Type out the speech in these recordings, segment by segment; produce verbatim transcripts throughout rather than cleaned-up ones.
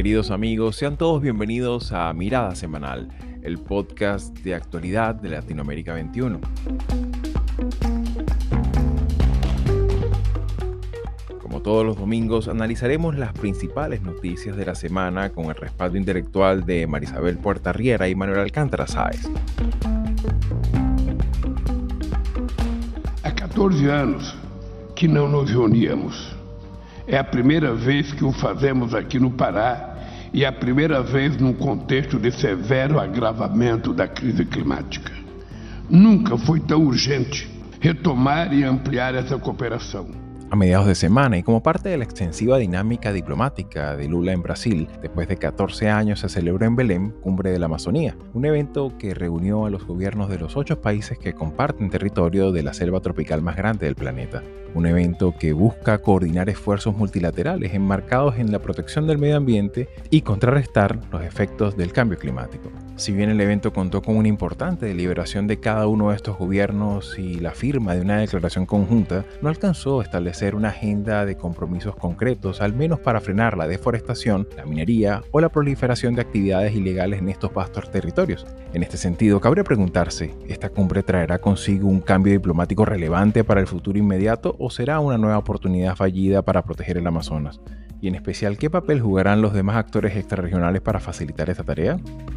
Queridos amigos, sean todos bienvenidos a Mirada Semanal, el podcast de actualidad de Latinoamérica veintiuno. Como todos los domingos, analizaremos las principales noticias de la semana con el respaldo intelectual de Marisabel Puerta-Riera y Manuel Alcántara Sáez. Há catorze anos que não nos reuníamos. É a primeira vez que o fazemos aqui no Pará e a primeira vez num contexto de severo agravamento da crise climática. Nunca foi tão urgente retomar e ampliar essa cooperação. A mediados de semana y como parte de la extensiva dinámica diplomática de Lula en Brasil, después de catorce años se celebró en Belém, Cumbre de la Amazonía, un evento que reunió a los gobiernos de los ocho países que comparten territorio de la selva tropical más grande del planeta. Un evento que busca coordinar esfuerzos multilaterales enmarcados en la protección del medio ambiente y contrarrestar los efectos del cambio climático. Si bien el evento contó con una importante deliberación de cada uno de estos gobiernos y la firma de una declaración conjunta, no alcanzó a establecer una agenda de compromisos concretos, al menos para frenar la deforestación, la minería o la proliferación de actividades ilegales en estos vastos territorios. En este sentido, cabría preguntarse, ¿esta cumbre traerá consigo un cambio diplomático relevante para el futuro inmediato o será una nueva oportunidad fallida para proteger el Amazonas? Y en especial, ¿qué papel jugarán los demás actores extrarregionales para facilitar esta tarea?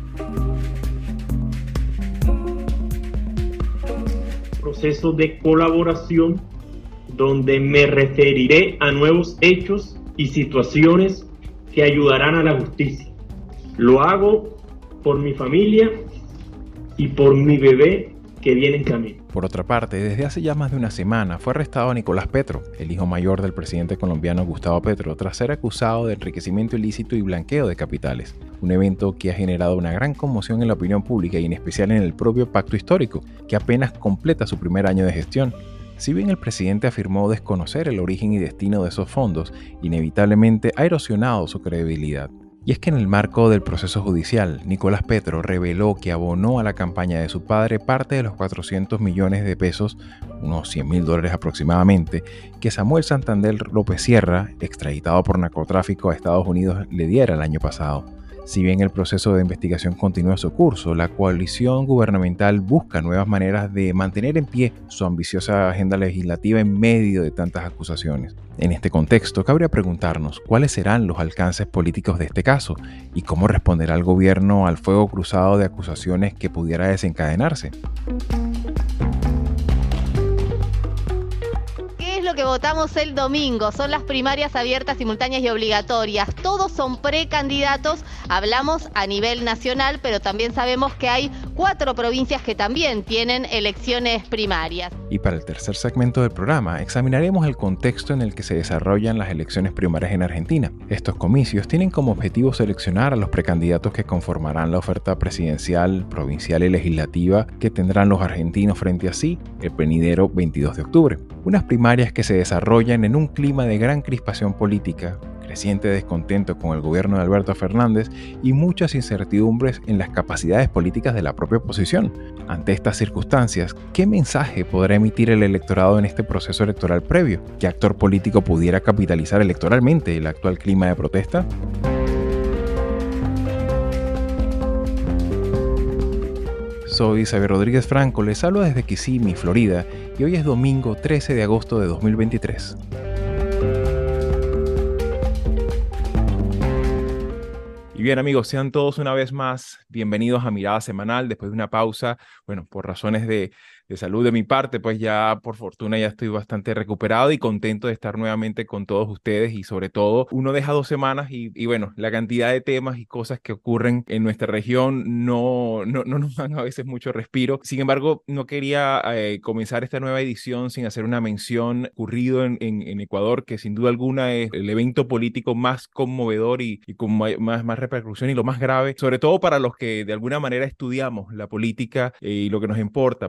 Proceso de colaboración donde me referiré a nuevos hechos y situaciones que ayudarán a la justicia. Lo hago por mi familia y por mi bebé que viene en camino. Por otra parte, desde hace ya más de una semana fue arrestado Nicolás Petro, el hijo mayor del presidente colombiano Gustavo Petro, tras ser acusado de enriquecimiento ilícito y blanqueo de capitales. Un evento que ha generado una gran conmoción en la opinión pública y en especial en el propio pacto histórico, que apenas completa su primer año de gestión. Si bien el presidente afirmó desconocer el origen y destino de esos fondos, inevitablemente ha erosionado su credibilidad. Y es que en el marco del proceso judicial, Nicolás Petro reveló que abonó a la campaña de su padre parte de los cuatrocientos millones de pesos, unos cien mil dólares aproximadamente, que Samuel Santander López Sierra, extraditado por narcotráfico a Estados Unidos, le diera el año pasado. Si bien el proceso de investigación continúa su curso, la coalición gubernamental busca nuevas maneras de mantener en pie su ambiciosa agenda legislativa en medio de tantas acusaciones. En este contexto, cabría preguntarnos cuáles serán los alcances políticos de este caso y cómo responderá el gobierno al fuego cruzado de acusaciones que pudiera desencadenarse. Lo que votamos el domingo son las primarias abiertas, simultáneas y obligatorias. Todos son precandidatos. Hablamos a nivel nacional, pero también sabemos que hay cuatro provincias que también tienen elecciones primarias. Y para el tercer segmento del programa, examinaremos el contexto en el que se desarrollan las elecciones primarias en Argentina. Estos comicios tienen como objetivo seleccionar a los precandidatos que conformarán la oferta presidencial, provincial y legislativa que tendrán los argentinos frente a sí el venidero veintidós de octubre. Unas primarias que se desarrollan en un clima de gran crispación política, creciente descontento con el gobierno de Alberto Fernández y muchas incertidumbres en las capacidades políticas de la propia oposición. Ante estas circunstancias, ¿qué mensaje podrá emitir el electorado en este proceso electoral previo? ¿Qué actor político pudiera capitalizar electoralmente el actual clima de protesta? Soy Xavier Rodríguez Franco, les hablo desde Kissimmee, Florida, y hoy es domingo trece de agosto de dos mil veintitrés. Y bien amigos, sean todos una vez más bienvenidos a Mirada Semanal después de una pausa, bueno, por razones de, de salud de mi parte, pues ya por fortuna ya estoy bastante recuperado y contento de estar nuevamente con todos ustedes y sobre todo uno deja dos semanas y, y bueno, la cantidad de temas y cosas que ocurren en nuestra región no, no, no nos dan a veces mucho respiro. Sin embargo, no quería eh, comenzar esta nueva edición sin hacer una mención ocurrido en, en, en Ecuador, que sin duda alguna es el evento político más conmovedor y, y con más, más, más repercusión y lo más grave, sobre todo para los que de alguna manera estudiamos la política eh, y lo que nos importa, pues la, la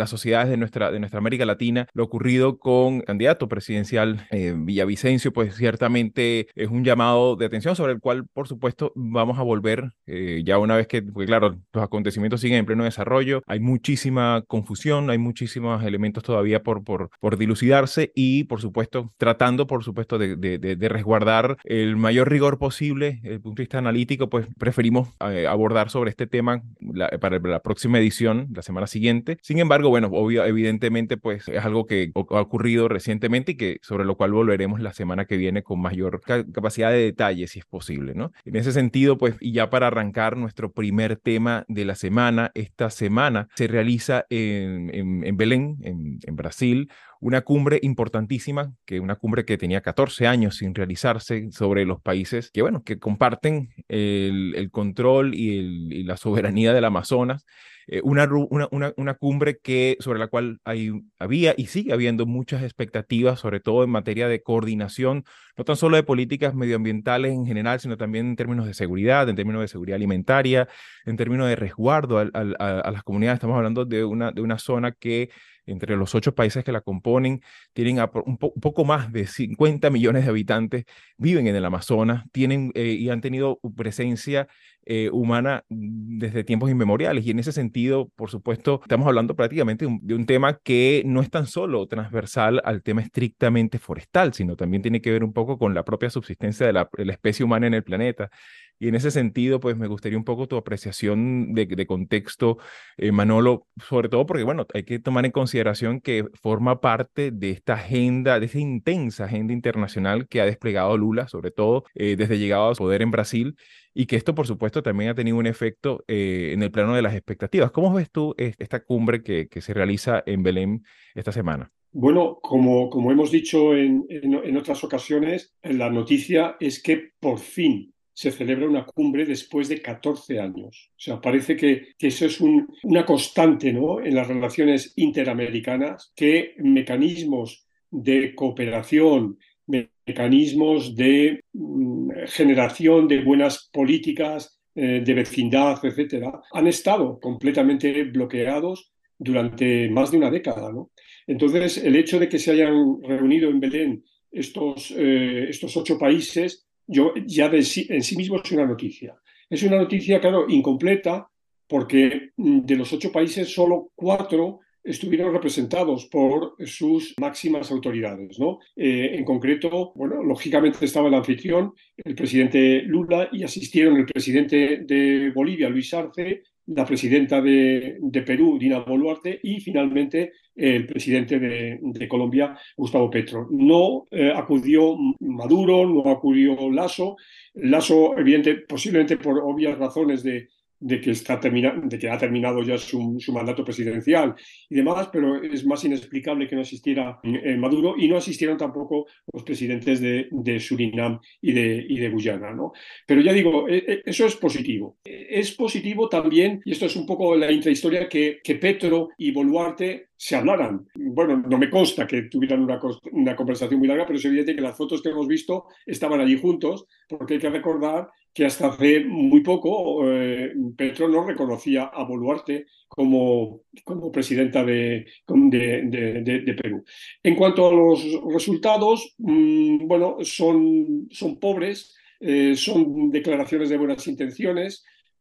las sociedades de nuestra, de nuestra América Latina. Lo ocurrido con el candidato presidencial eh, Villavicencio, pues ciertamente es un llamado de atención sobre el cual, por supuesto, vamos a volver eh, ya una vez que, porque claro, los acontecimientos siguen en pleno desarrollo, hay muchísima confusión, hay muchísimos elementos todavía por, por, por dilucidarse y, por supuesto, tratando, por supuesto, de, de, de, de resguardar el mayor rigor posible desde el punto de vista analítico, pues preferimos eh, abordar sobre este tema la, para la próxima edición, la semana siguiente. Sin embargo, bueno, obvio, evidentemente, pues es algo que ha ocurrido recientemente y que sobre lo cual volveremos la semana que viene con mayor ca capacidad de detalle, si es posible, ¿no? En ese sentido, pues, y ya para arrancar nuestro primer tema de la semana, esta semana se realiza en, en, en Belén, en, en Brasil, una cumbre importantísima, que una cumbre que tenía catorce años sin realizarse sobre los países que, bueno, que comparten el, el control y, el, y la soberanía del Amazonas. Eh, una, una, una, una cumbre que, sobre la cual hay, había y sigue habiendo muchas expectativas, sobre todo en materia de coordinación, no tan solo de políticas medioambientales en general, sino también en términos de seguridad, en términos de seguridad alimentaria, en términos de resguardo a, a, a las comunidades. Estamos hablando de una, de una zona que entre los ocho países que la componen, tienen un, po un poco más de cincuenta millones de habitantes, viven en el Amazonas, tienen eh, y han tenido presencia eh, humana desde tiempos inmemoriales. Y en ese sentido, por supuesto, estamos hablando prácticamente de un, de un tema que no es tan solo transversal al tema estrictamente forestal, sino también tiene que ver un poco con la propia subsistencia de la, de la especie humana en el planeta. Y en ese sentido, pues me gustaría un poco tu apreciación de, de contexto, eh, Manolo, sobre todo porque, bueno, hay que tomar en consideración que forma parte de esta agenda, de esta intensa agenda internacional que ha desplegado Lula, sobre todo eh, desde llegado al poder en Brasil, y que esto, por supuesto, también ha tenido un efecto eh, en el plano de las expectativas. ¿Cómo ves tú esta cumbre que, que se realiza en Belén esta semana? Bueno, como, como hemos dicho en, en, en otras ocasiones, la noticia es que por fin se celebra una cumbre después de catorce años. O sea, parece que, que eso es un, una constante, ¿no?, en las relaciones interamericanas, que mecanismos de cooperación, mecanismos de mm, generación de buenas políticas, eh, de vecindad, etcétera, han estado completamente bloqueados durante más de una década, ¿no? Entonces, el hecho de que se hayan reunido en Belén estos, eh, estos ocho países, yo ya de sí, en sí mismo es una noticia. Es una noticia, claro, incompleta, porque de los ocho países solo cuatro estuvieron representados por sus máximas autoridades, ¿no? Eh, en concreto, bueno, lógicamente estaba el anfitrión, el presidente Lula, y asistieron el presidente de Bolivia, Luis Arce, la presidenta de, de Perú, Dina Boluarte, y finalmente el presidente de, de Colombia, Gustavo Petro. No eh, acudió Maduro, no acudió Lasso. Lasso, evidente, posiblemente por obvias razones de, de, que, está termina, de que ha terminado ya su, su mandato presidencial y demás, pero es más inexplicable que no asistiera eh, Maduro, y no asistieron tampoco los presidentes de, de Surinam y de, y de Guyana, ¿no? Pero ya digo, eh, eso es positivo. Es positivo también, y esto es un poco la intrahistoria, que, que Petro y Boluarte se hablaran. Bueno, no me consta que tuvieran una, una conversación muy larga, pero es evidente que las fotos que hemos visto estaban allí juntos, porque hay que recordar que hasta hace muy poco eh, Petro no reconocía a Boluarte como, como presidenta de, de, de, de, de Perú. En cuanto a los resultados, mmm, bueno, son, son pobres, eh, son declaraciones de buenas intenciones,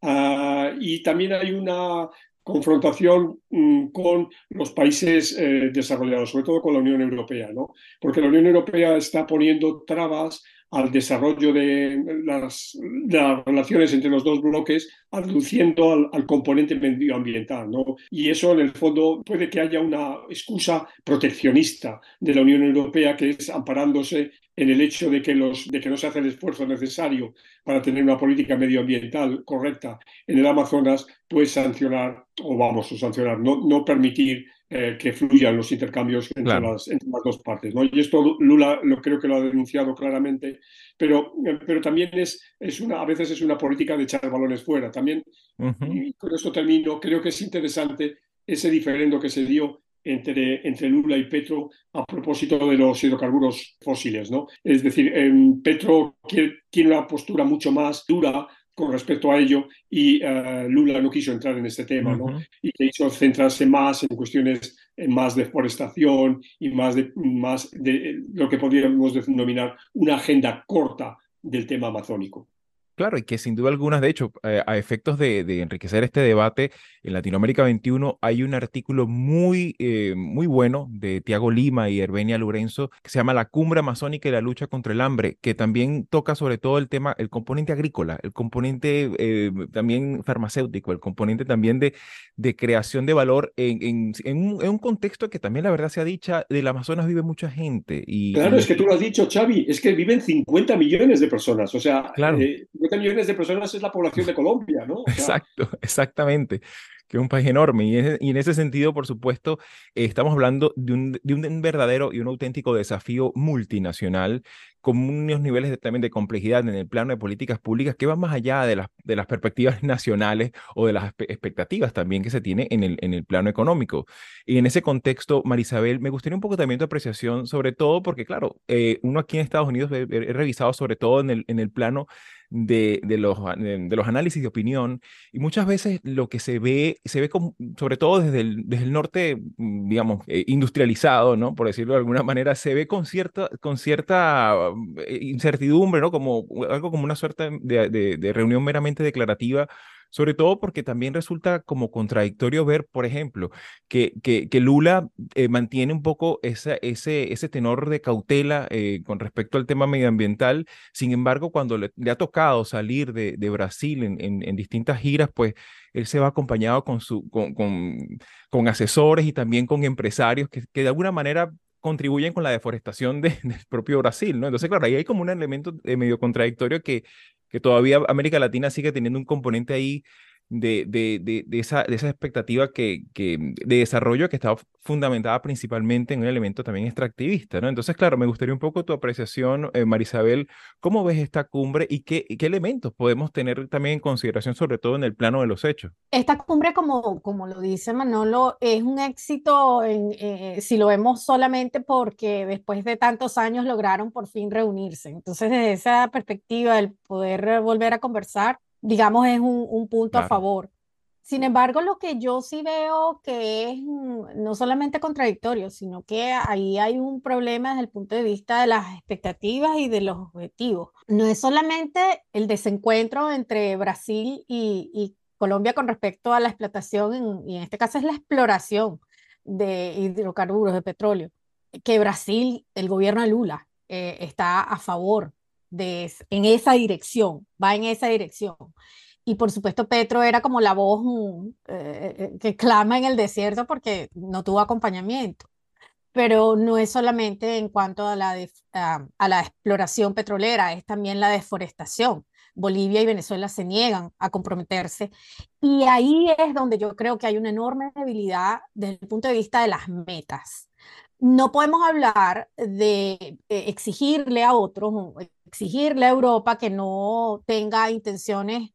uh, y también hay una confrontación mmm, con los países eh, desarrollados, sobre todo con la Unión Europea, ¿no? Porque la Unión Europea está poniendo trabas al desarrollo de las, de las relaciones entre los dos bloques, aduciendo al, al componente medioambiental, ¿no? Y eso, en el fondo, puede que haya una excusa proteccionista de la Unión Europea, que es amparándose en el hecho de que, los, de que no se hace el esfuerzo necesario para tener una política medioambiental correcta en el Amazonas, pues sancionar, o vamos a sancionar, no, no permitir Eh, que fluyan los intercambios entre, claro. las, entre las dos partes, ¿no? Y esto Lula lo, creo que lo ha denunciado claramente, pero, eh, pero también es, es una, a veces es una política de echar balones fuera. También, uh-huh. y con esto termino, creo que es interesante ese diferendo que se dio entre, entre Lula y Petro a propósito de los hidrocarburos fósiles, ¿no? Es decir, eh, Petro quiere, tiene una postura mucho más dura con respecto a ello y uh, Lula no quiso entrar en este tema, ¿no? Ujú. Y quiso centrarse más en cuestiones eh, más de forestación y más de, más de lo que podríamos denominar una agenda corta del tema amazónico. Claro, y que sin duda alguna, de hecho, eh, a efectos de, de enriquecer este debate, en Latinoamérica veintiuno hay un artículo muy, eh, muy bueno de Tiago Lima y Herbenia Lorenzo que se llama La Cumbre Amazónica y la lucha contra el hambre, que también toca sobre todo el tema, el componente agrícola, el componente eh, también farmacéutico, el componente también de, de creación de valor en, en, en un, en un contexto que también la verdad sea dicha, del Amazonas vive mucha gente y, Claro, es y que tú lo has dicho, Xavi, es que viven cincuenta millones de personas, o sea, claro. eh, cincuenta millones de personas es la población de Colombia, ¿no? O sea, Exacto, exactamente, que es un país enorme. Y en, y en ese sentido, por supuesto, eh, estamos hablando de un, de un verdadero y un auténtico desafío multinacional con unos niveles de, también de complejidad en el plano de políticas públicas que van más allá de las, de las perspectivas nacionales o de las espe- expectativas también que se tiene en el, en el plano económico. Y en ese contexto, Marisabel, me gustaría un poco también tu apreciación, sobre todo porque, claro, eh, uno aquí en Estados Unidos he, he revisado sobre todo en el, en el plano de, de los, de, de los análisis de opinión y muchas veces lo que se ve, se ve como, sobre todo desde el, desde el norte, mm, digamos, eh, industrializado, ¿no? Por decirlo de alguna manera, se ve con cierta, con cierta eh, incertidumbre, ¿no? Como algo como una suerte de, de, de reunión meramente declarativa. Sobre todo porque también resulta como contradictorio ver, por ejemplo, que, que, que Lula eh, mantiene un poco esa, ese, ese tenor de cautela eh, con respecto al tema medioambiental. Sin embargo, cuando le, le ha tocado salir de, de Brasil en, en, en distintas giras, pues él se va acompañado con, su, con, con, con asesores y también con empresarios que, que de alguna manera contribuyen con la deforestación de, del propio Brasil, ¿no? Entonces, claro, ahí hay como un elemento eh, medio contradictorio que, que todavía América Latina sigue teniendo un componente ahí de, de, de, de esa, de esa expectativa que, que, de desarrollo que estaba fundamentada principalmente en un elemento también extractivista, ¿no? Entonces, claro, me gustaría un poco tu apreciación, eh, Marisabel, ¿cómo ves esta cumbre y qué, y qué elementos podemos tener también en consideración, sobre todo en el plano de los hechos? Esta cumbre, como, como lo dice Manolo, es un éxito en, eh, si lo vemos solamente porque después de tantos años lograron por fin reunirse. Entonces, desde esa perspectiva, el poder volver a conversar, digamos, es un, un punto a Claro. favor. Sin embargo, lo que yo sí veo que es mm, no solamente contradictorio, sino que ahí hay un problema desde el punto de vista de las expectativas y de los objetivos. No es solamente el desencuentro entre Brasil y, y Colombia con respecto a la explotación, en, y en este caso es la exploración de hidrocarburos, de petróleo, que Brasil, el gobierno de Lula, eh, está a favor de, en esa dirección, va en esa dirección. Y por supuesto Petro era como la voz mm, eh, que clama en el desierto porque no tuvo acompañamiento. Pero no es solamente en cuanto a la, de, a, a la exploración petrolera, es también la deforestación. Bolivia y Venezuela se niegan a comprometerse. Y ahí es donde yo creo que hay una enorme debilidad desde el punto de vista de las metas. No podemos hablar de eh, exigirle a otros, exigirle a Europa que no tenga intenciones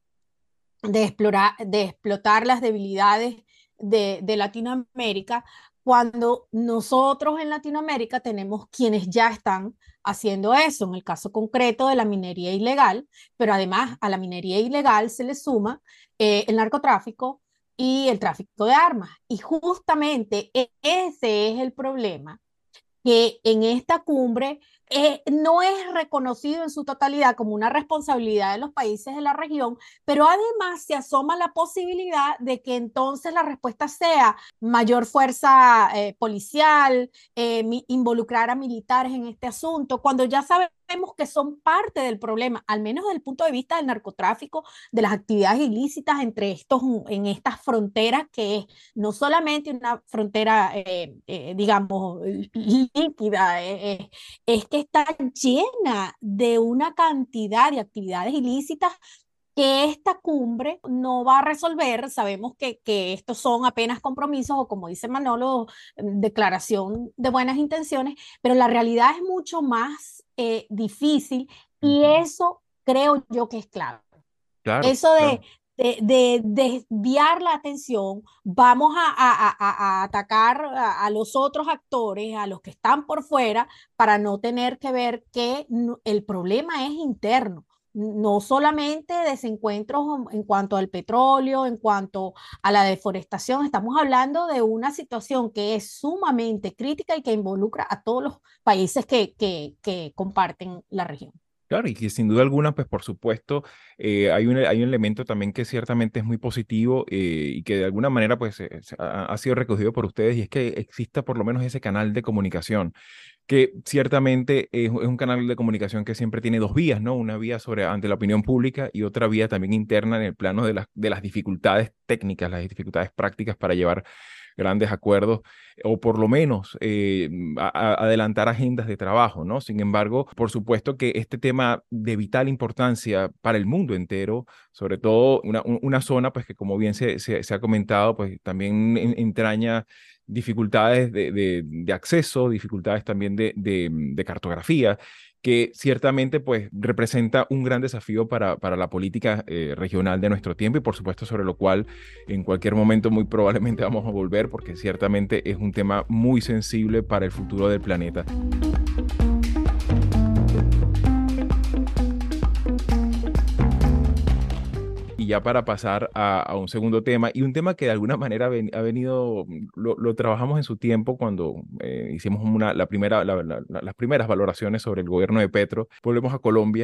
de explorar, de explotar las debilidades de, de Latinoamérica, cuando nosotros en Latinoamérica tenemos quienes ya están haciendo eso, en el caso concreto de la minería ilegal, pero además a la minería ilegal se le suma eh, el narcotráfico y el tráfico de armas. Y justamente ese es el problema, que en esta cumbre eh, no es reconocido en su totalidad como una responsabilidad de los países de la región, pero además se asoma la posibilidad de que entonces la respuesta sea mayor fuerza eh, policial, eh, mi, involucrar a militares en este asunto, cuando ya sabemos que son parte del problema, al menos desde el punto de vista del narcotráfico, de las actividades ilícitas entre estos, en estas fronteras, que es no solamente una frontera, eh, eh, digamos, líquida, eh, es que está llena de una cantidad de actividades ilícitas que esta cumbre no va a resolver. Sabemos que, que estos son apenas compromisos o, como dice Manolo, declaración de buenas intenciones, pero la realidad es mucho más eh, difícil, y eso creo yo que es clave. Claro, Eso de, claro. de, de, de desviar la atención, vamos a, a, a, a atacar a, a, los otros actores, a los que están por fuera, para no tener que ver que no, el problema es interno. no solamente desencuentros en cuanto al petróleo, en cuanto a la deforestación, estamos hablando de una situación que es sumamente crítica y que involucra a todos los países que, que, que comparten la región. Claro, y que sin duda alguna, pues por supuesto, eh, hay un, hay un elemento también que ciertamente es muy positivo eh, y que de alguna manera pues eh, ha, ha sido recogido por ustedes, y es que exista por lo menos ese canal de comunicación, que ciertamente es, es un canal de comunicación que siempre tiene dos vías, ¿no? Una vía sobre ante la opinión pública y otra vía también interna en el plano de las, de las dificultades técnicas, las dificultades prácticas para llevar grandes acuerdos o por lo menos eh, a, a adelantar agendas de trabajo, ¿no? Sin embargo, por supuesto que este tema de vital importancia para el mundo entero, sobre todo una, una zona pues que como bien se, se, se ha comentado, pues también entraña dificultades de, de, de acceso, dificultades también de, de, de cartografía, que ciertamente pues representa un gran desafío para, para la política eh, regional de nuestro tiempo, y por supuesto sobre lo cual en cualquier momento muy probablemente vamos a volver, porque ciertamente es un tema muy sensible para el futuro del planeta. Y ya para pasar a, a un segundo tema, y un tema que de alguna manera ven, ha venido, lo, lo trabajamos en su tiempo cuando eh, hicimos una, la primera, la, la, la, las primeras valoraciones sobre el gobierno de Petro. Volvemos a Colombia,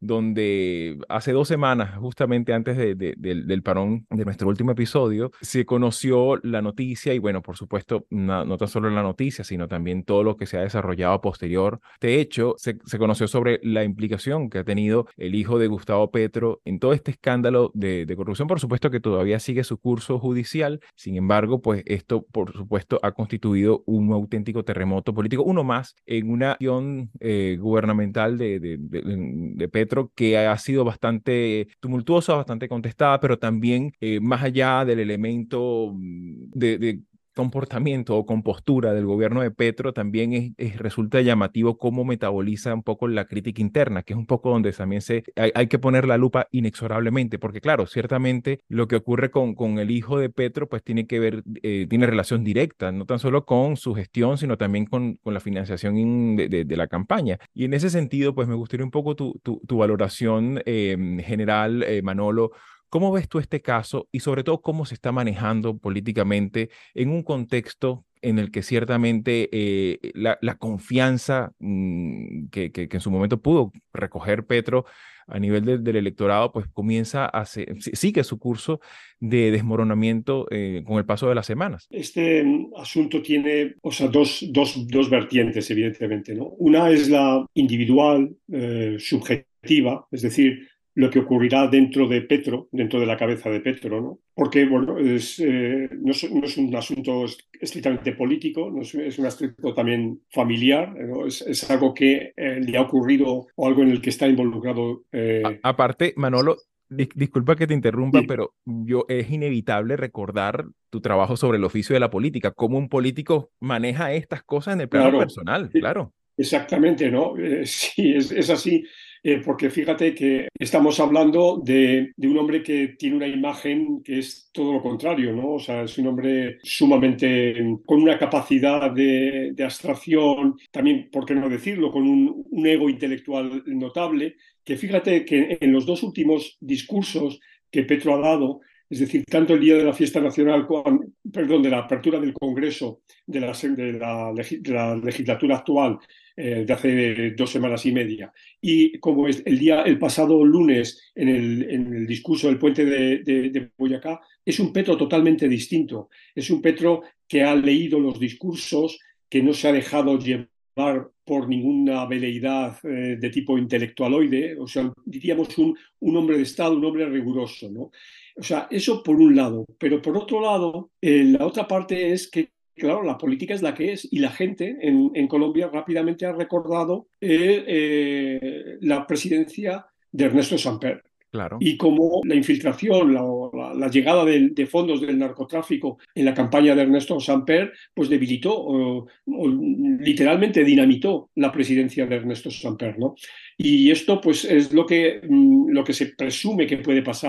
donde hace dos semanas, justamente antes de, de, de, del parón de nuestro último episodio, se conoció la noticia, y bueno, por supuesto, no, no tan solo la noticia, sino también todo lo que se ha desarrollado posterior. De hecho, se, se conoció sobre la implicación que ha tenido el hijo de Gustavo Petro en todo este escándalo de De, de corrupción, por supuesto que todavía sigue su curso judicial. Sin embargo, pues esto, por supuesto, ha constituido un auténtico terremoto político, uno más en una acción eh, gubernamental de, de, de, de Petro que ha sido bastante tumultuosa, bastante contestada, pero también eh, más allá del elemento de, de comportamiento o compostura del gobierno de Petro, también es, es, resulta llamativo cómo metaboliza un poco la crítica interna, que es un poco donde también se, hay, hay que poner la lupa inexorablemente, porque claro, ciertamente lo que ocurre con, con el hijo de Petro pues tiene que ver, eh, tiene relación directa, no tan solo con su gestión, sino también con, con la financiación de, de, de la campaña. Y en ese sentido, pues me gustaría un poco tu, tu, tu valoración eh, general, eh, Manolo. ¿Cómo ves tú este caso y sobre todo cómo se está manejando políticamente en un contexto en el que ciertamente eh, la, la confianza mmm, que, que, que en su momento pudo recoger Petro a nivel de, del electorado, pues comienza a ser, sigue su curso de desmoronamiento eh, con el paso de las semanas? Este asunto tiene, o sea, dos, dos, dos vertientes, evidentemente, ¿no? Una es la individual, eh, subjetiva, es decir, lo que ocurrirá dentro de Petro, dentro de la cabeza de Petro, ¿no? Porque, bueno, es, eh, no, es, no es un asunto estrictamente político, no es, es un aspecto también familiar, ¿no? Es, es algo que eh, le ha ocurrido o algo en el que está involucrado. Eh... A, aparte, Manolo, dis, disculpa que te interrumpa, sí. pero yo, es inevitable recordar tu trabajo sobre el oficio de la política, cómo un político maneja estas cosas en el plano claro, personal, claro. Exactamente, ¿no? Eh, sí, es, es así. Eh, porque fíjate que estamos hablando de, de un hombre que tiene una imagen que es todo lo contrario, ¿no? O sea, es un hombre sumamente con una capacidad de, de abstracción, también, ¿por qué no decirlo?, con un, un ego intelectual notable, que fíjate que en los dos últimos discursos que Petro ha dado, es decir, tanto el día de la fiesta nacional, como, perdón, de la apertura del Congreso de la, de la, de la legislatura actual, eh, de hace dos semanas y media, y como es el día, el pasado lunes, en el, en el discurso del puente de, de, de Boyacá, es un Petro totalmente distinto. Es un Petro que ha leído los discursos, que no se ha dejado llevar por ninguna veleidad eh, de tipo intelectualoide, o sea, diríamos un, un hombre de Estado, un hombre riguroso, ¿no? O sea, eso por un lado, pero por otro lado, eh, la otra parte es que, claro, la política es la que es y la gente en, en Colombia rápidamente ha recordado eh, eh, la presidencia de Ernesto Samper. Claro. Y como la infiltración, la, la, la llegada de, de fondos del narcotráfico en la campaña de Ernesto Samper, pues debilitó, o, o literalmente dinamitó la presidencia de Ernesto Samper, ¿no? Y esto pues es lo que, lo que se presume que puede pasar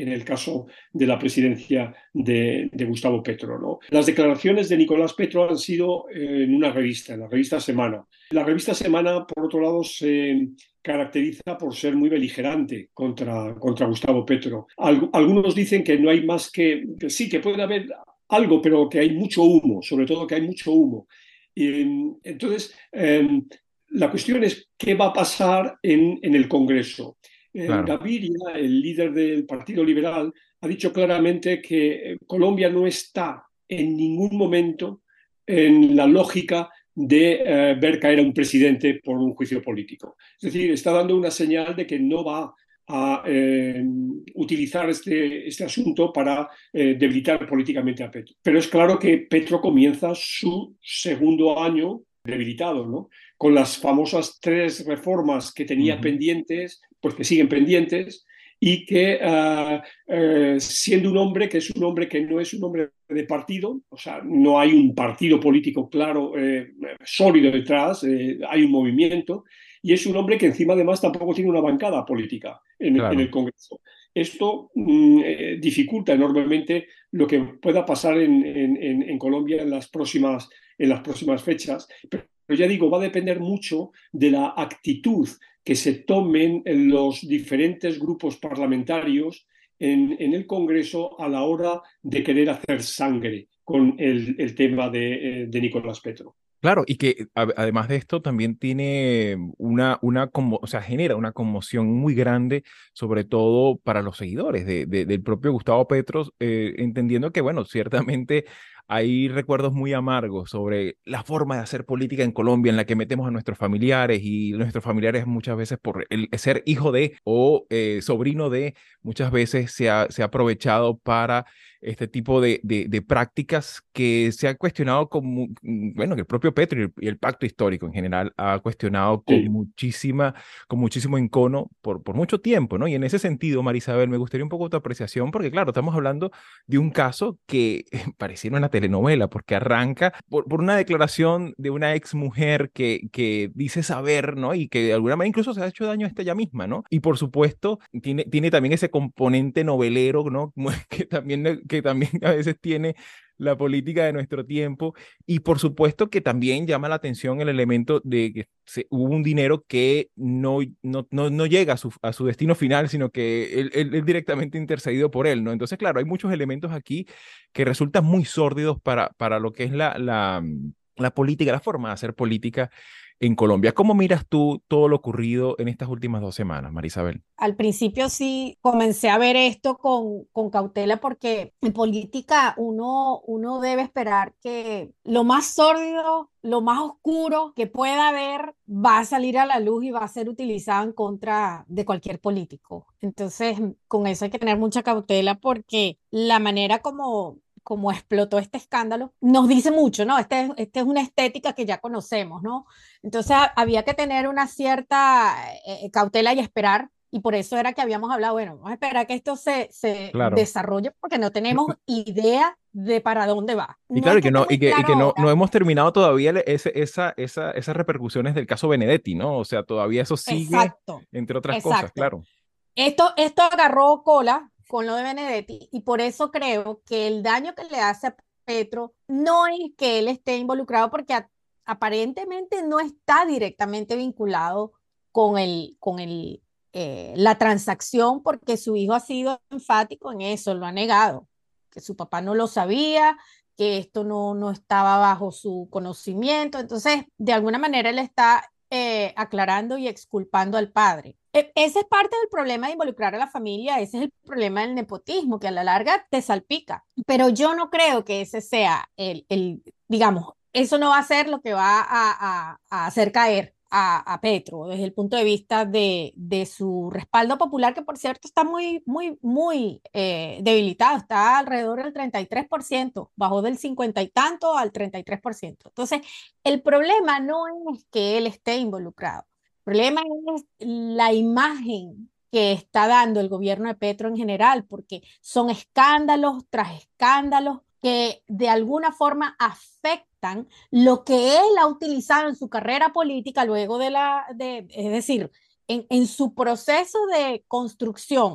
en el caso de la presidencia de, de Gustavo Petro, ¿no? Las declaraciones de Nicolás Petro han sido eh, en una revista, en la revista Semana. La revista Semana, por otro lado, se caracteriza por ser muy beligerante contra, contra Gustavo Petro. Al, algunos dicen que no hay más que, que sí, que puede haber algo, pero que hay mucho humo, sobre todo que hay mucho humo. Y, entonces, eh, la cuestión es qué va a pasar en, en el Congreso. Eh, Claro. Gaviria, el líder del Partido Liberal, ha dicho claramente que Colombia no está en ningún momento en la lógica de eh, ver caer a un presidente por un juicio político. Es decir, está dando una señal de que no va a eh, utilizar este, este asunto para eh, debilitar políticamente a Petro. Pero es claro que Petro comienza su segundo año debilitado, ¿no? Con las famosas tres reformas que tenía uh-huh. pendientes, pues que siguen pendientes, y que uh, uh, siendo un hombre que es un hombre que no es un hombre de partido, o sea, no hay un partido político claro, eh, sólido detrás, eh, hay un movimiento, y es un hombre que encima además tampoco tiene una bancada política en, claro. en el Congreso. Esto mm, eh, dificulta enormemente lo que pueda pasar en, en, en Colombia en las próximas, en las próximas fechas, pero ya digo, va a depender mucho de la actitud que se tomen en los diferentes grupos parlamentarios en, en el Congreso a la hora de querer hacer sangre con el, el tema de, de Nicolás Petro. Claro, y que a, además de esto también tiene una, una como, o sea, genera una conmoción muy grande, sobre todo para los seguidores de, de, del propio Gustavo Petro, eh, entendiendo que, bueno, ciertamente hay recuerdos muy amargos sobre la forma de hacer política en Colombia en la que metemos a nuestros familiares y nuestros familiares muchas veces por el ser hijo de o eh, sobrino de, muchas veces se ha, se ha aprovechado para este tipo de, de, de prácticas que se ha cuestionado como, bueno, que el propio Petro y el, y el pacto histórico en general ha cuestionado con, sí. muchísima, con muchísimo encono por, por mucho tiempo, ¿no? Y en ese sentido, Marisabel, me gustaría un poco tu apreciación, porque claro, estamos hablando de un caso que pareciera una telenovela, porque arranca por, por una declaración de una ex mujer que, que dice saber, ¿no? Y que de alguna manera incluso se ha hecho daño a ella misma, ¿no? Y por supuesto, tiene, tiene también ese componente novelero, ¿no? Que también que también a veces tiene la política de nuestro tiempo, y por supuesto que también llama la atención el elemento de que se, hubo un dinero que no, no, no, no llega a su, a su destino final, sino que él, él es directamente intercedido por él, ¿no? Entonces, claro, hay muchos elementos aquí que resultan muy sórdidos para, para lo que es la, la, la política, la forma de hacer política en Colombia. ¿Cómo miras tú todo lo ocurrido en estas últimas dos semanas, Marisabel? Al principio sí comencé a ver esto con, con cautela, porque en política uno, uno debe esperar que lo más sórdido, lo más oscuro que pueda haber va a salir a la luz y va a ser utilizado en contra de cualquier político. Entonces, con eso hay que tener mucha cautela, porque la manera como... como explotó este escándalo, nos dice mucho, ¿no? Esta es, este es una estética que ya conocemos, ¿no? Entonces había que tener una cierta eh, cautela y esperar, y por eso era que habíamos hablado, bueno, vamos a esperar que esto se, se claro. desarrolle, porque no tenemos idea de para dónde va. Y no claro, es que, que, no, y que, claro y que no, no hemos terminado todavía ese, esa, esa, esas repercusiones del caso Benedetti, ¿no? O sea, todavía eso sigue, exacto, entre otras exacto. cosas, claro. Esto, esto agarró cola con lo de Benedetti, y por eso creo que el daño que le hace a Petro no es que él esté involucrado, porque a, aparentemente no está directamente vinculado con, el, con el, eh, la transacción, porque su hijo ha sido enfático en eso, lo ha negado, que su papá no lo sabía, que esto no, no estaba bajo su conocimiento. Entonces, de alguna manera él está eh, aclarando y exculpando al padre. Ese es parte del problema de involucrar a la familia, ese es el problema del nepotismo, que a la larga te salpica. Pero yo no creo que ese sea el, el digamos, eso no va a ser lo que va a, a, a hacer caer a, a Petro desde el punto de vista de, de su respaldo popular, que por cierto está muy, muy, muy eh, debilitado, está alrededor del treinta y tres por ciento, bajó del cincuenta y tanto al treinta y tres por ciento. Entonces, el problema no es que él esté involucrado. El problema es la imagen que está dando el gobierno de Petro en general, porque son escándalos tras escándalos que de alguna forma afectan lo que él ha utilizado en su carrera política luego de la, de, es decir, en, en su proceso de construcción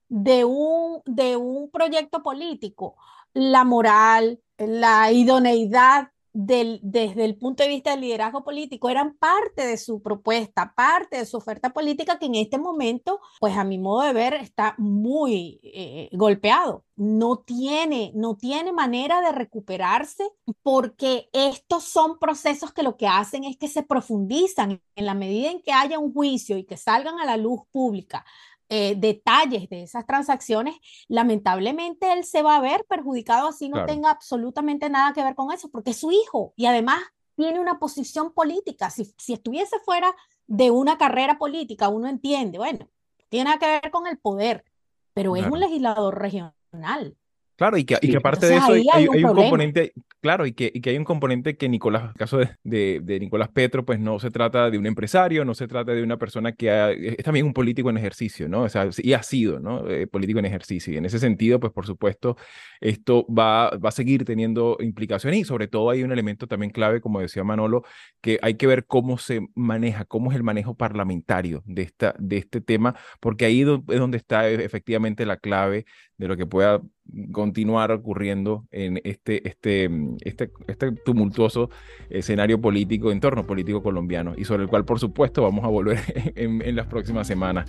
de un, de un proyecto político, la moral, la idoneidad del, desde el punto de vista del liderazgo político eran parte de su propuesta, parte de su oferta política que en este momento, pues a mi modo de ver, está muy eh, golpeado. No tiene, no tiene manera de recuperarse porque estos son procesos que lo que hacen es que se profundizan en la medida en que haya un juicio y que salgan a la luz pública eh, detalles de esas transacciones, lamentablemente él se va a ver perjudicado así no Claro. tenga absolutamente nada que ver con eso, porque es su hijo y además tiene una posición política. Si, si estuviese fuera de una carrera política, uno entiende, bueno, tiene nada que ver con el poder, pero es un Claro. legislador regional. Claro, y que, y que Sí. aparte de Entonces eso hay, ahí hay hay- un hay un problema. componente, claro, y que, y que hay un componente que Nicolás, en el caso de, de, de Nicolás Petro, pues no se trata de un empresario, no se trata de una persona que ha- es también un político en ejercicio, ¿no? O sea, y ha sido, ¿no? Eh, político en ejercicio. Y en ese sentido, pues por supuesto, esto va, va a seguir teniendo implicaciones y sobre todo hay un elemento también clave, como decía Manolo, que hay que ver cómo se maneja, cómo es el manejo parlamentario de, esta, de este tema, porque ahí do- es donde está eh, efectivamente la clave de lo que pueda continuar ocurriendo en este, este, mm, este, este tumultuoso escenario político, entorno político colombiano, y sobre el cual, por supuesto, vamos a volver en, en las próximas semanas.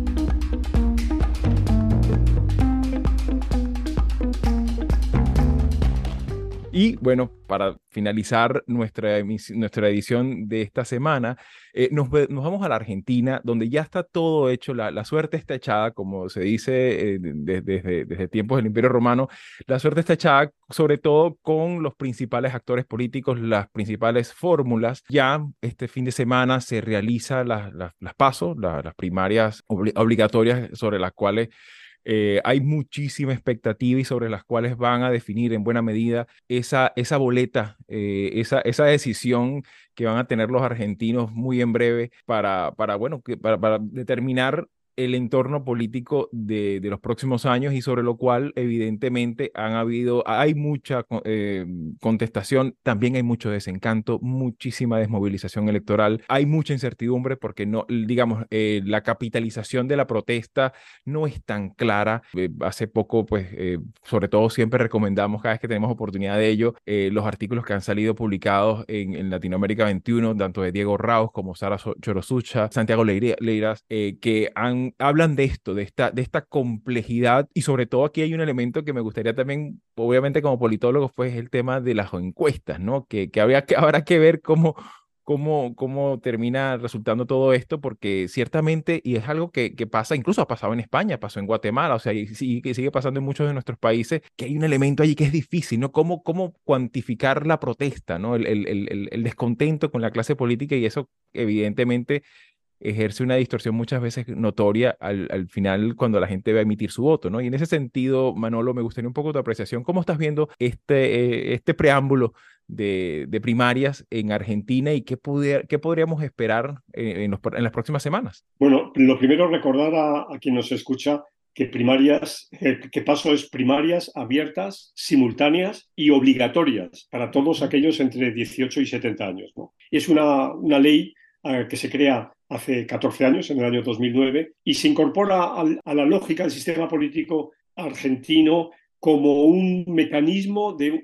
Y bueno, para finalizar nuestra, emis- nuestra edición de esta semana, eh, nos, ve- nos vamos a la Argentina, donde ya está todo hecho, la, la suerte está echada, como se dice eh, de- desde, desde tiempos del Imperio Romano, la suerte está echada sobre todo con los principales actores políticos, las principales fórmulas. Ya este fin de semana se realiza las, las, las PASO, la- las primarias obli- obligatorias sobre las cuales eh, hay muchísima expectativa y sobre las cuales van a definir en buena medida esa, esa boleta, eh, esa, esa decisión que van a tener los argentinos muy en breve para, para, bueno, que, para, para determinar el entorno político de, de los próximos años y sobre lo cual evidentemente han habido, hay mucha eh, contestación, también hay mucho desencanto, muchísima desmovilización electoral, hay mucha incertidumbre porque no, digamos, eh, la capitalización de la protesta no es tan clara. Eh, hace poco, pues, eh, sobre todo siempre recomendamos cada vez que tenemos oportunidad de ello, eh, los artículos que han salido publicados en, en Latinoamérica veintiuno, tanto de Diego Raus como Sara So- Chorosucha, Santiago Leira- Leiras, eh, que han, hablan de esto, de esta, de esta complejidad y sobre todo aquí hay un elemento que me gustaría también, obviamente como politólogos, pues el tema de las encuestas, ¿no? Que, que, habría que habrá que ver cómo cómo, cómo termina resultando todo esto, porque ciertamente, y es algo que, que pasa, incluso ha pasado en España, pasó en Guatemala, o sea, y sigue, que sigue pasando en muchos de nuestros países, que hay un elemento allí que es difícil, ¿no? ¿Cómo, cómo cuantificar la protesta, ¿no? El, el, el, el descontento con la clase política y eso evidentemente ejerce una distorsión muchas veces notoria al, al final cuando la gente va a emitir su voto, ¿no? Y en ese sentido, Manolo, me gustaría un poco tu apreciación. ¿Cómo estás viendo este, eh, este preámbulo de, de primarias en Argentina y qué, pudiera, qué podríamos esperar en, en, los, en las próximas semanas? Bueno, lo primero recordar a, a quien nos escucha que primarias, eh, que paso es primarias abiertas, simultáneas y obligatorias para todos aquellos entre dieciocho y setenta años, ¿no? Y es una, una ley eh, que se crea hace catorce años, en el año dos mil nueve, y se incorpora al, a la lógica del sistema político argentino como un mecanismo de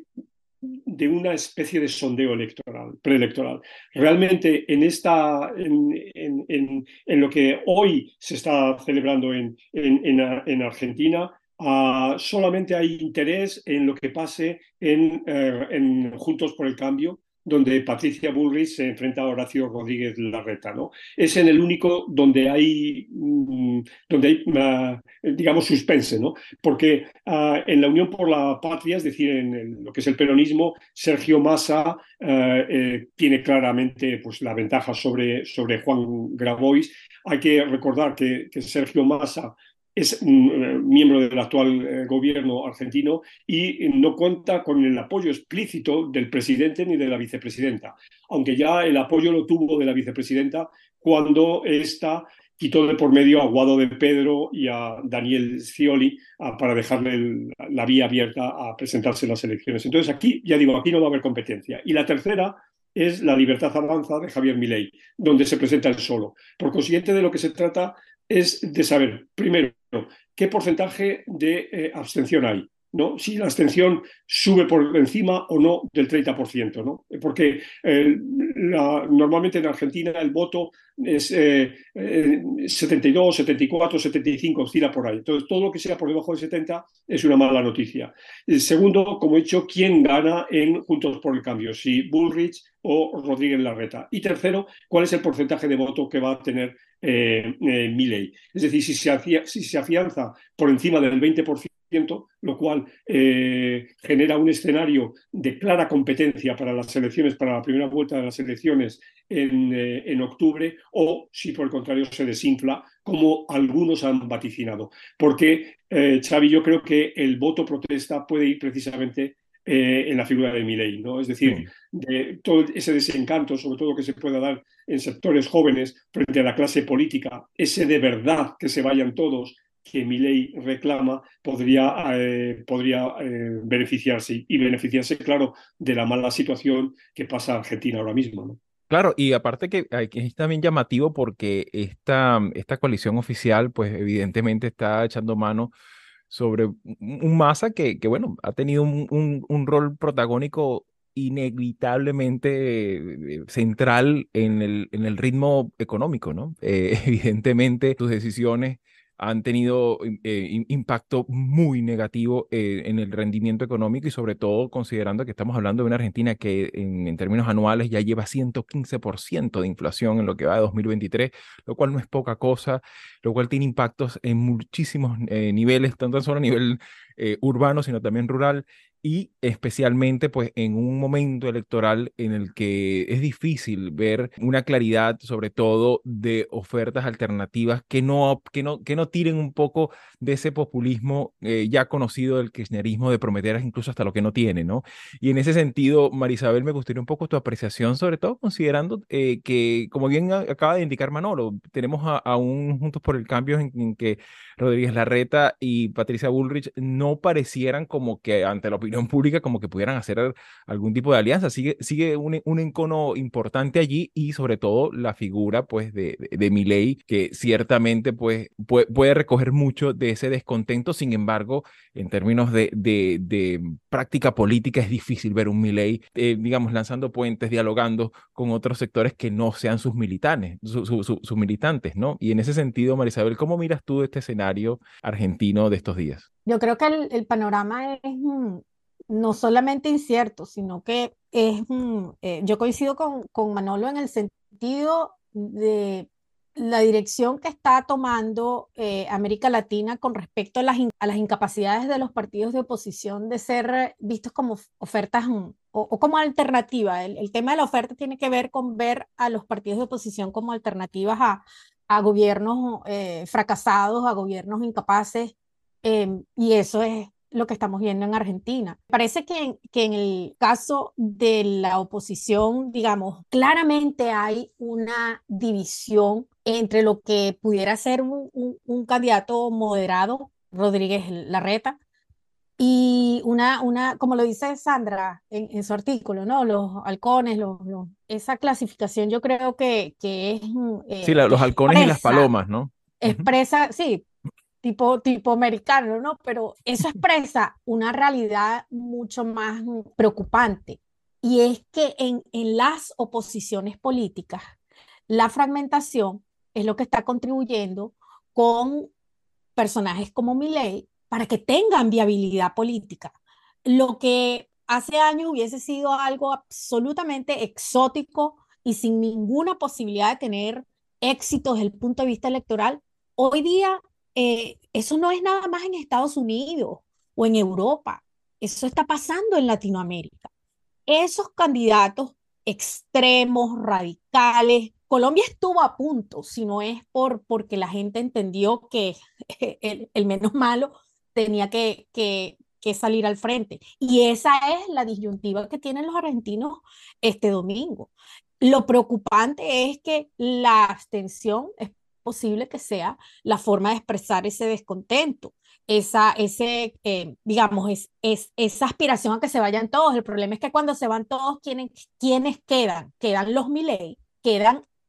de una especie de sondeo electoral, preelectoral. Realmente en, esta, en, en, en, en lo que hoy se está celebrando en, en, en Argentina, uh, solamente hay interés en lo que pase en, uh, en Juntos por el Cambio, donde Patricia Bullrich se enfrenta a Horacio Rodríguez Larreta, ¿no? Es en el único donde hay, mm, donde hay uh, digamos, suspense, ¿no? Porque uh, en la Unión por la Patria, es decir, en el, lo que es el peronismo, Sergio Massa uh, eh, tiene claramente pues, la ventaja sobre, sobre Juan Grabois. Hay que recordar que, que Sergio Massa es un miembro del actual eh, gobierno argentino y no cuenta con el apoyo explícito del presidente ni de la vicepresidenta, aunque ya el apoyo lo tuvo de la vicepresidenta cuando esta quitó de por medio a Guado de Pedro y a Daniel Scioli a, para dejarle el, la vía abierta a presentarse en las elecciones. Entonces aquí, ya digo, aquí no va a haber competencia. Y la tercera es la Libertad Avanza de Javier Milei, donde se presenta él solo. Por consiguiente, de lo que se trata es de saber, primero, qué porcentaje de eh, abstención hay, ¿no? Si la abstención sube por encima o no del treinta por ciento, ¿no? Porque eh, la, normalmente en Argentina el voto es eh, eh, setenta y dos, setenta y cuatro, setenta y cinco, oscila por ahí. Entonces, todo lo que sea por debajo de setenta es una mala noticia. El segundo, como he dicho, ¿quién gana en Juntos por el Cambio? Si Bullrich o Rodríguez Larreta. Y tercero, ¿cuál es el porcentaje de voto que va a tener eh, eh, Milei? Es decir, si se, hacía, si se afianza por encima del veinte por ciento, lo cual eh, genera un escenario de clara competencia para las elecciones, para la primera vuelta de las elecciones en, eh, en octubre, o si por el contrario se desinfla, como algunos han vaticinado. Porque, eh, Xavi, yo creo que el voto protesta puede ir precisamente eh, en la figura de Milei, ¿no? Es decir, sí. de todo ese desencanto, sobre todo que se pueda dar en sectores jóvenes frente a la clase política, ese de verdad que se vayan todos, que Milei reclama, podría, eh, podría eh, beneficiarse y beneficiarse, claro, de la mala situación que pasa Argentina ahora mismo, ¿no? Claro, y aparte que es también llamativo porque esta, esta coalición oficial, pues evidentemente está echando mano sobre un Massa que, que bueno, ha tenido un, un, un rol protagónico inevitablemente eh, central en el, en el ritmo económico, ¿no? Eh, evidentemente, sus decisiones han tenido eh, impacto muy negativo eh, en el rendimiento económico y sobre todo considerando que estamos hablando de una Argentina que en, en términos anuales ya lleva ciento quince por ciento de inflación en lo que va de dos mil veintitrés, lo cual no es poca cosa, lo cual tiene impactos en muchísimos eh, niveles, tanto solo a nivel eh, urbano, sino también rural, y especialmente pues en un momento electoral en el que es difícil ver una claridad, sobre todo de ofertas alternativas que no, que no, que no tiren un poco de ese populismo eh, ya conocido del kirchnerismo de prometer incluso hasta lo que no tiene, ¿no? Y en ese sentido, Marisabel, me gustaría un poco tu apreciación, sobre todo considerando eh, que, como bien acaba de indicar Manolo, tenemos a, a un Juntos por el Cambio en, en que Rodríguez Larreta y Patricia Bullrich no parecieran como que ante la opinión pública como que pudieran hacer algún tipo de alianza. Sigue, sigue un, un encono importante allí y sobre todo la figura pues de, de, de Milei, que ciertamente pues puede, puede recoger mucho de ese descontento. Sin embargo, en términos de, de, de práctica política es difícil ver un Milei, eh, digamos, lanzando puentes, dialogando con otros sectores que no sean sus militantes, su, su, su, sus militantes, ¿no? Y en ese sentido, Marisabel, ¿cómo miras tú este escenario argentino de estos días? Yo creo que el, el panorama es mm, no solamente incierto, sino que es, mm, eh, yo coincido con, con Manolo en el sentido de la dirección que está tomando eh, América Latina con respecto a las, in, a las incapacidades de los partidos de oposición de ser vistos como ofertas mm, o, o como alternativa. El, el tema de la oferta tiene que ver con ver a los partidos de oposición como alternativas a, a gobiernos eh, fracasados, a gobiernos incapaces. Eh, y eso es lo que estamos viendo en Argentina. Parece que en, que en el caso de la oposición, digamos, claramente hay una división entre lo que pudiera ser un, un, un candidato moderado, Rodríguez Larreta, y una, una, como lo dice Sandra en, en su artículo, ¿no? Los halcones, los, los, esa clasificación yo creo que, que es... Eh, sí, la, los halcones expresa, y las palomas, ¿no? Expresa, sí, tipo, tipo americano, ¿no? Pero eso expresa una realidad mucho más preocupante, y es que en, en las oposiciones políticas, la fragmentación es lo que está contribuyendo con personajes como Milei para que tengan viabilidad política. Lo que hace años hubiese sido algo absolutamente exótico y sin ninguna posibilidad de tener éxito desde el punto de vista electoral, hoy día eh, eso no es nada más en Estados Unidos o en Europa, eso está pasando en Latinoamérica. Esos candidatos extremos, radicales, Colombia estuvo a punto, si no es por, porque la gente entendió que el, el menos malo tenía que, que, que salir al frente. Y esa es la disyuntiva que tienen los argentinos este domingo. Lo preocupante es que la abstención es posible que sea la forma de expresar ese descontento, esa, ese, eh, digamos, es, es, esa aspiración a que se vayan todos. El problema es que cuando se van todos, ¿quiénes, quiénes quedan? Quedan los Milei, quedan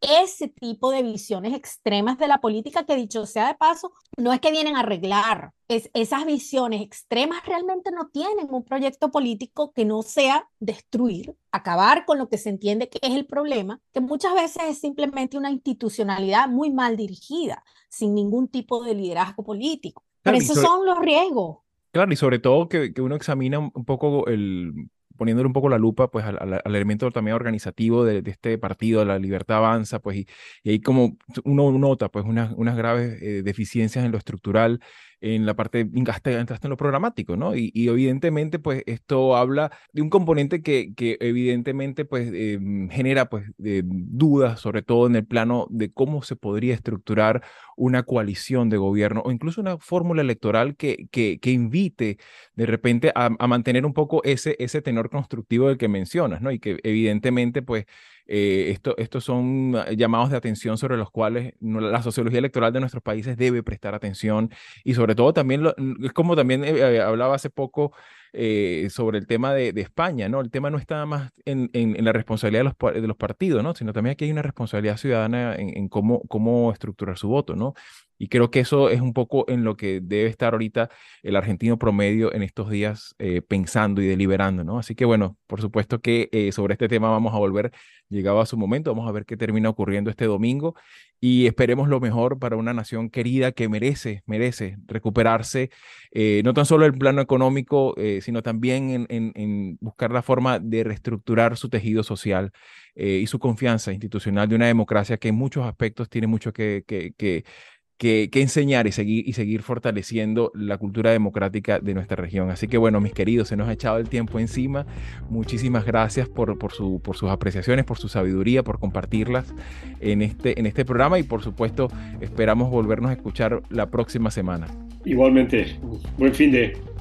ese tipo de visiones extremas de la política que, dicho sea de paso, no es que vienen a arreglar. Es, esas visiones extremas realmente no tienen un proyecto político que no sea destruir, acabar con lo que se entiende que es el problema, que muchas veces es simplemente una institucionalidad muy mal dirigida, sin ningún tipo de liderazgo político. Pero Claro, y esos sobre, son los riesgos. claro, y sobre todo que, que uno examina un, un poco el, poniéndole un poco la lupa pues al, al- al elemento también organizativo de, de este partido, La Libertad Avanza, pues y, y ahí como uno nota pues unas, unas graves eh, deficiencias en lo estructural, en la parte, hasta, hasta en lo programático, ¿no? Y, y evidentemente pues esto habla de un componente que, que evidentemente pues eh, genera pues eh, dudas, sobre todo en el plano de cómo se podría estructurar una coalición de gobierno o incluso una fórmula electoral que, que, que invite de repente a, a mantener un poco ese, ese tenor constructivo del que mencionas, ¿no? Y que evidentemente, pues, eh, esto, estos son llamados de atención sobre los cuales no- la sociología electoral de nuestros países debe prestar atención y sobre todo también, lo- es como también eh, eh, hablaba hace poco eh, sobre el tema de, de España, ¿no? El tema no está más en, en- en la responsabilidad de los, pa- de los partidos, ¿no? Sino también aquí hay una responsabilidad ciudadana en, en cómo, cómo estructurar su voto, ¿no? Y creo que eso es un poco en lo que debe estar ahorita el argentino promedio en estos días eh, pensando y deliberando, ¿no? Así que bueno, por supuesto que eh, sobre este tema vamos a volver llegado a su momento, vamos a ver qué termina ocurriendo este domingo y esperemos lo mejor para una nación querida que merece, merece recuperarse, eh, no tan solo en el plano económico, eh, sino también en, en- en buscar la forma de reestructurar su tejido social eh, y su confianza institucional de una democracia que en muchos aspectos tiene mucho que, que, que que, que enseñar y seguir, y seguir fortaleciendo la cultura democrática de nuestra región. Así que bueno, mis queridos, se nos ha echado el tiempo encima. Muchísimas gracias por, por, su, por sus apreciaciones, por su sabiduría, por compartirlas en este, en este programa y por supuesto esperamos volvernos a escuchar la próxima semana. Igualmente, buen fin de...